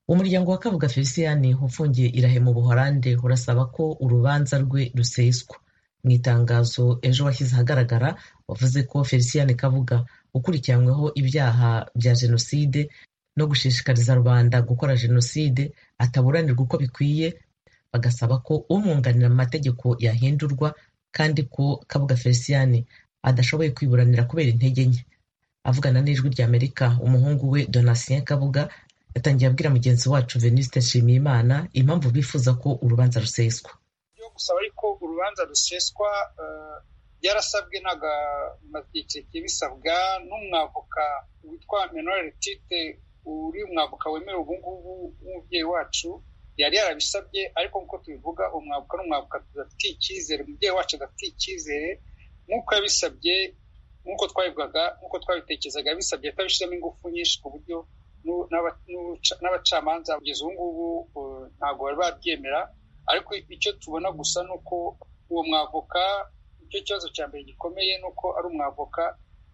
umuryango wa Kabuga Felicien ufungiye Irahe mu Buholande urasaba ko urubanza rwe ruseswa. Mu itangazo ejo washyize ahagaragara wavuze ko Felicien Kabuga ukurikiranyweho ibyaha bya jenoside no gushishikariza rubanda gukora jenoside ataburanirwa uko bikwiye, bagasaba ko umwunganira mu mategeko yahindurwa kandi ko Kabuga Felicien adashoboye kwiburanira kubera intege nke. Avugana n'ijwi ry'Amerika, umuhungu we Donatien Kabuga yatangiye abwira mugenzi wacu Venuste Nshimiyimana impamvu bifuza ko urubanza ruseswa. Yo gusaba ariko urubanza ruseswa yarasabwe n'amategeko bisabwa n'umwavoka witwa Emmanuel Tite, uri umwavoka wemerewe ubu ngubu w'umubyeyi wacu, yari yarabisabye, ariko nk'uko tubivuga umwavoka n'umwavoka tudafitiye icyizere, umubyeyi wacu adafitiye icyizere nk'uko yabisabye, nk'uko twabivugaga, nk'uko twabitekerezaga, yabisabye atabishyiramo ingufu nyinshi ku buryo n'abacamanza kugeza ubu ngubu ntabwo bari babyemera. Ariko icyo tubona gusa ni uko uwo mwavoka, icyo kibazo cya mbere gikomeye ni uko ari umwavoka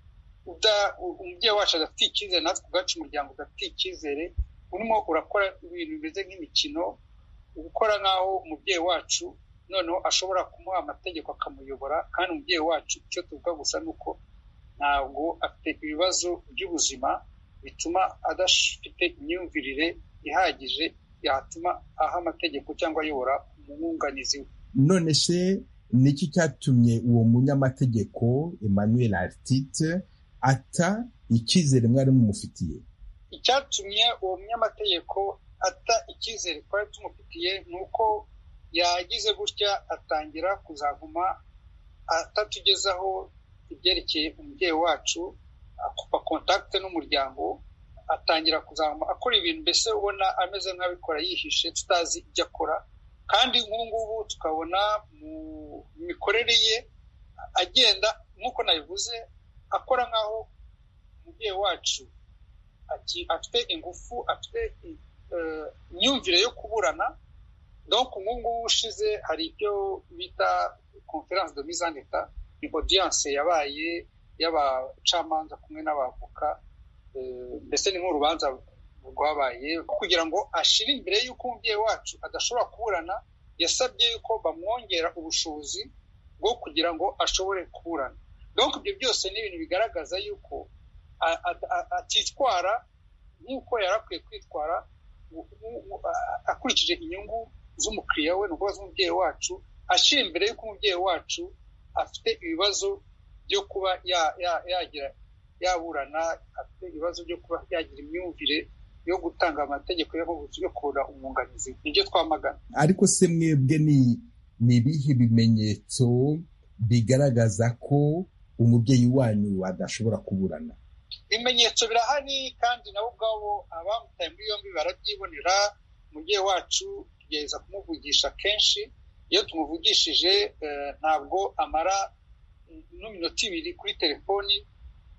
umubyeyi wacu adafitiye icyizere, natwe ubwacu umuryango udafitiye icyizere, urimo urakora ibintu bimeze nk'imikino, gukora nk'aho umubyeyi wacu noneho ashobora kumuha amategeko akamuyobora, kandi umubyeyi wacu icyo tuvuga gusa ni uko ntabwo afite ibibazo by'ubuzima bituma adafite imyumvirire ihagije yatuma aha amategeko cyangwa ayobora umwunganizi we. None se niki cyatumye uwo munyamategeko Emmanuel Artite ata icyizere mwari mumufitiye? Icyatumye uwo munyamategeko ata icyizere twari tumufitiye ni uko yagize gutya atangira kuzaguma atatugezaho ibyerekeye umubyeyi wacu, akupa kontakte n'umuryango, atangira kuzaguma akora ibintu mbese ubona ameze nk'abikora yihishe, tutazi ibyo akora. Kandi nk'ubu tukabona mu mikorere ye agenda nk'uko nabivuze, akora nk'aho umubyeyi wacu afite ingufu, afite imyumvire yo kuburana. Donc nk'ubu ushize hari icyo bita conference de mise en état, ni audience yabaye y'abacamanza kumwe n'abavoka, mbese ni nk'urubanza rwabaye kugira ngo ashire imbere y'uko umubyeyi wacu adashobora kuburana. Yasabye yuko bamwongera ubushobozi bwo kugira ngo ashobore kuburana. Donc ibyo byose ni ibintu bigaragaza yuko atitwara nk'uko yarakwiye kwitwara akurikije inyungu z'umukiriya we, n'ubwo z'umubyeyi wacu, ashira imbere y'uko umubyeyi wacu afite ibibazo byo kuba yaburana, afite ibibazo byo kuba yagira imyumvire yo gutanga amategeko yo kubura umwunganizi. Nibyo twamagana. Ariko se mwebwe ni ibihe bimenyetso bigaragaza ko umubyeyi wanyu adashobora kuburana? Ibimenyetso birahari kandi nabo ubwabo abamutaye muri yombi barabyibonera. Umubyeyi wacu tugerageza kumuvugisha kenshi, iyo tumuvugishije ntabwo amara n'iminota ibiri kuri telefoni,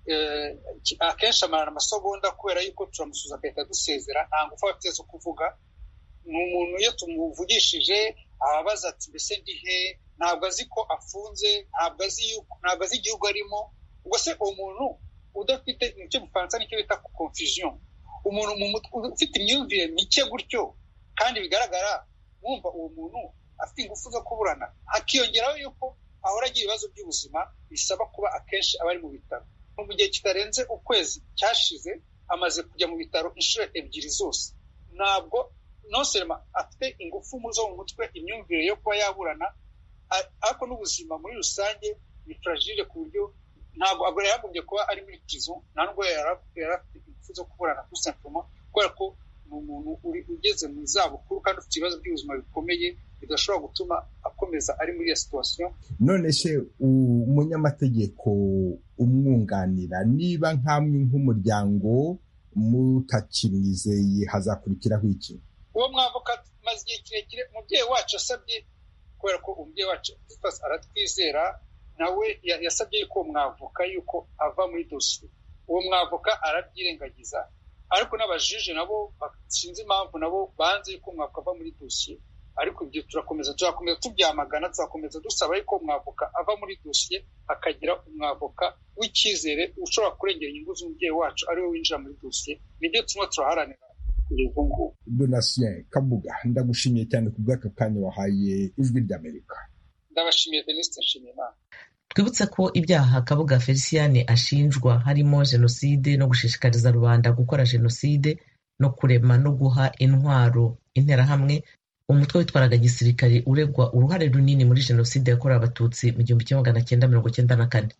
akenshi amarana amasegonda kubera yuko turamusuza agahita dusezera, nta ngufu afite zo kuvuga. Ni umuntu iyo tumuvugishije ababaza ati mbese ndi he, ntabwo azi ko afunze, ntabwo azi igihugu arimo. Ubwo se uwo muntu udafite icyo mu Faransa nicyo bita confusion, umuntu ufite imyumvire mike gutyo, kandi bigaragara wumva uwo muntu afite ingufu zo kuburana, hakiyongeraho yuko ahora agira ibibazo by'ubuzima bisaba kuba akenshi aba ari mu bitaro. Mu gihe kitarenze ukwezi cyashize amaze kujya mu bitaro inshuro ebyiri zose. Ntabwo noserema afite ingufu zo mu mutwe, imyumvire yo kuba yaburana, ariko n'ubuzima muri rusange ni fragile ku buryo ntabwo yagombye kuba ari muri prison, nta nubwo yari afite ingufu zo kuburana tout simplement kubera ko ni umuntu ugeze mu zabukuru kandi ufite ibibazo by'ubuzima bikomeye bidashobora gutuma akomeza ari muri iyo situation. None se umunyamategeko umwunganira, niba nkamwe nk'umuryango mutakimwizeye hazakurikiraho iki? Uwo mwavoka maze igihe kirekire umubyeyi wacu asabye, kubera ko umubyeyi wacu aratwizera, nawe yasabye yuko mwavoka yuko ava muri dosiye. Uwo mwavoka arabyirengagiza, ariko n'abajije nabo sinzi impamvu nabo banze yuko mwavoka ava muri dosiye. Ariko ibyo turakomeza tubyamagana, tuzakomeza dusaba yuko mwavoka ava muri dosiye, akagira umwavoka w'icyizere ushobora kurengera inyungu z'umubyeyi wacu ariwe winjira muri dosiye. Nibyo turimo turaharanira. kugeza ubu ngubu. Donatien Kabuga, ndagushimiye cyane ku bw'aka kanya wahaye Ijwi ry'Amerika. Ndabashimiye Venuste Nshimiyimana. Twibutse ko ibyaha Kabuga Felicien ashinjwa harimo jenoside no gushishikariza rubanda gukora jenoside no kurema no guha intwaro interahamwe, umutwe witwaraga gisirikare uregwa uruhare runini muri jenoside yakorewe abatutsi mu 1994.